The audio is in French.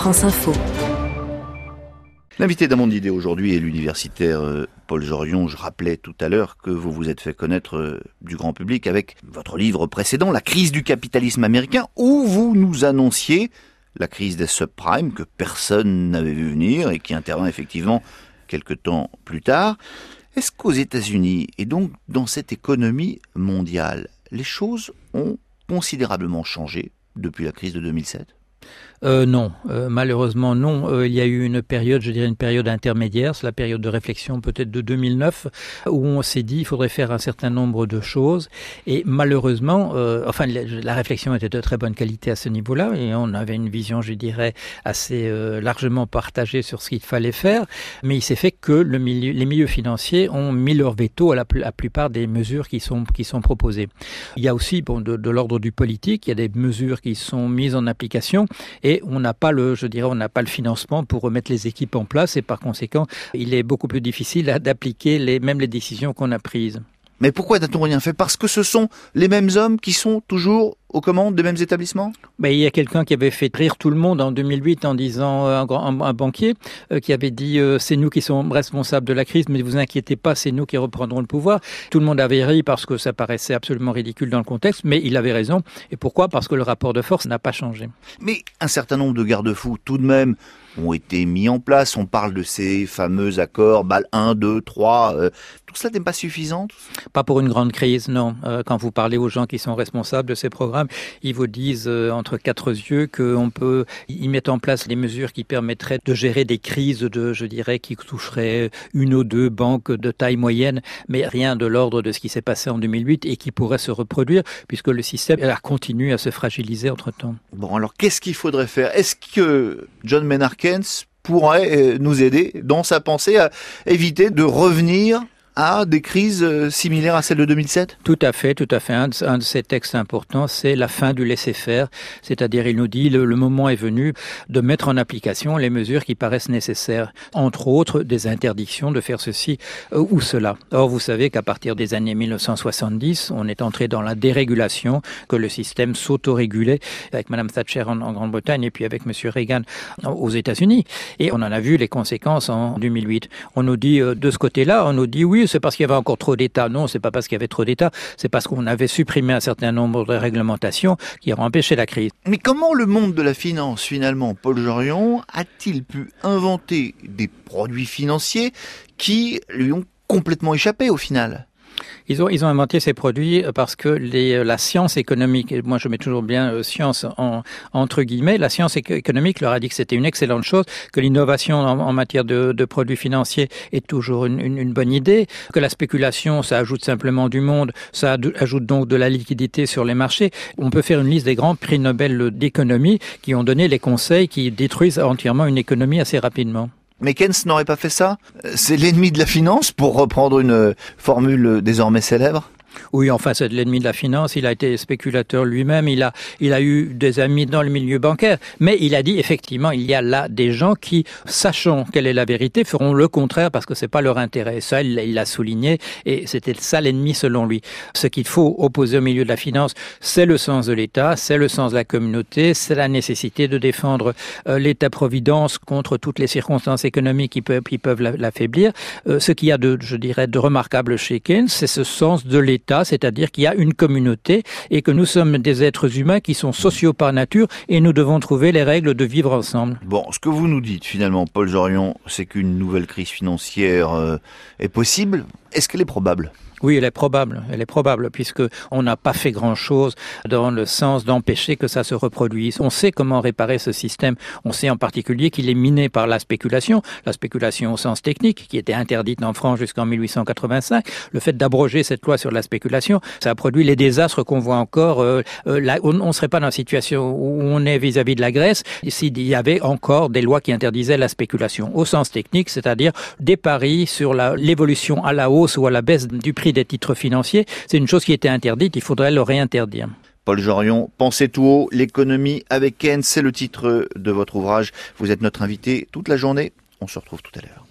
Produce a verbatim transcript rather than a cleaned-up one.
France Info. L'invité d'un monde d'idées aujourd'hui est l'universitaire Paul Jorion. Je rappelais tout à l'heure que vous vous êtes fait connaître du grand public avec votre livre précédent, La crise du capitalisme américain, où vous nous annonciez la crise des subprimes que personne n'avait vu venir et qui intervint effectivement quelques temps plus tard. Est-ce qu'aux États-Unis et donc dans cette économie mondiale, les choses ont considérablement changé depuis la crise de deux mille sept ? Euh, non, euh, malheureusement non. Euh, il y a eu une période, je dirais une période intermédiaire, c'est la période de réflexion peut-être de deux mille neuf, où on s'est dit il faudrait faire un certain nombre de choses. Et malheureusement, euh, enfin la, la réflexion était de très bonne qualité à ce niveau-là, et on avait une vision, je dirais, assez euh, largement partagée sur ce qu'il fallait faire. Mais il s'est fait que le milieu, les milieux financiers ont mis leur veto à la, la plupart des mesures qui sont qui sont proposées. Il y a aussi, bon, de, de l'ordre du politique, il y a des mesures qui sont mises en application. Et on n'a pas le, je dirais, on n'a pas le financement pour remettre les équipes en place et par conséquent, il est beaucoup plus difficile d'appliquer les, même les décisions qu'on a prises. Mais pourquoi n'a-t-on rien fait ? Parce que ce sont les mêmes hommes qui sont toujours aux commandes des mêmes établissements ? Ben, il y a quelqu'un qui avait fait rire tout le monde en deux mille huit en disant, euh, un, un, un banquier, euh, qui avait dit euh, c'est nous qui sommes responsables de la crise, mais ne vous inquiétez pas, c'est nous qui reprendrons le pouvoir. Tout le monde avait ri parce que ça paraissait absolument ridicule dans le contexte, mais il avait raison. Et pourquoi ? Parce que le rapport de force n'a pas changé. Mais un certain nombre de garde-fous, tout de même, ont été mis en place. On parle de ces fameux accords, Bâle un, deux, trois. Euh, tout cela n'est pas suffisant ? Pas pour une grande crise, non. Euh, quand vous parlez aux gens qui sont responsables de ces programmes, ils vous disent euh, entre quatre yeux qu'on peut y mettre en place les mesures qui permettraient de gérer des crises de, je dirais, qui toucheraient une ou deux banques de taille moyenne, mais rien de l'ordre de ce qui s'est passé en deux mille huit et qui pourrait se reproduire puisque le système a continué à se fragiliser entre-temps. Bon, alors qu'est-ce qu'il faudrait faire ? Est-ce que John Maynard Keynes pourrait nous aider dans sa pensée à éviter de revenir à des crises similaires à celles de deux mille sept ? Tout à fait, tout à fait. Un de, un de ces textes importants, c'est la fin du laisser-faire. C'est-à-dire, il nous dit, le, le moment est venu de mettre en application les mesures qui paraissent nécessaires. Entre autres, des interdictions de faire ceci euh, ou cela. Or, vous savez qu'à partir des années mille neuf cent soixante-dix, on est entré dans la dérégulation, que le système s'autorégulait avec Madame Thatcher en, en Grande-Bretagne et puis avec Monsieur Reagan aux États-Unis. Et on en a vu les conséquences en deux mille huit. On nous dit, euh, de ce côté-là, on nous dit, oui, c'est parce qu'il y avait encore trop d'États. Non, c'est pas parce qu'il y avait trop d'États, c'est parce qu'on avait supprimé un certain nombre de réglementations qui ont empêché la crise. Mais comment le monde de la finance, finalement, Paul Jorion, a-t-il pu inventer des produits financiers qui lui ont complètement échappé au final ? Ils ont, ils ont inventé ces produits parce que les, la science économique, et moi je mets toujours bien euh, science en, entre guillemets, la science économique leur a dit que c'était une excellente chose, que l'innovation en, en matière de, de produits financiers est toujours une, une, une bonne idée, que la spéculation, ça ajoute simplement du monde, ça ajoute donc de la liquidité sur les marchés. On peut faire une liste des grands prix Nobel d'économie qui ont donné les conseils qui détruisent entièrement une économie assez rapidement. Mais Keynes n'aurait pas fait ça ? C'est l'ennemi de la finance, pour reprendre une formule désormais célèbre ? Oui, enfin, c'est de l'ennemi de la finance. Il a été spéculateur lui-même. Il a, il a eu des amis dans le milieu bancaire. Mais il a dit, effectivement, il y a là des gens qui, sachant quelle est la vérité, feront le contraire parce que c'est pas leur intérêt. Ça, il, il l'a souligné. Et c'était ça l'ennemi selon lui. Ce qu'il faut opposer au milieu de la finance, c'est le sens de l'État, c'est le sens de la communauté, c'est la nécessité de défendre euh, l'État-providence contre toutes les circonstances économiques qui peuvent, qui peuvent l'affaiblir. Euh, ce qu'il y a de, je dirais, de remarquable chez Keynes, c'est ce sens de l'État. C'est-à-dire qu'il y a une communauté et que nous sommes des êtres humains qui sont sociaux par nature et nous devons trouver les règles de vivre ensemble. Bon, ce que vous nous dites finalement, Paul Jorion, c'est qu'une nouvelle crise financière euh, est possible. Est-ce qu'elle est probable ? Oui, elle est probable, elle est probable, puisque on n'a pas fait grand-chose dans le sens d'empêcher que ça se reproduise. On sait comment réparer ce système. On sait en particulier qu'il est miné par la spéculation, la spéculation au sens technique, qui était interdite en France jusqu'en mille huit cent quatre-vingt-cinq. Le fait d'abroger cette loi sur la spéculation, ça a produit les désastres qu'on voit encore. Euh, euh, là, on ne serait pas dans la situation où on est vis-à-vis de la Grèce s'il y avait encore des lois qui interdisaient la spéculation. Au sens technique, c'est-à-dire des paris sur la, l'évolution à la hausse ou à la baisse du prix des titres financiers, c'est une chose qui était interdite, il faudrait le réinterdire. Paul Jorion, Pensez tout haut, l'économie avec Keynes, c'est le titre de votre ouvrage. Vous êtes notre invité toute la journée, on se retrouve tout à l'heure.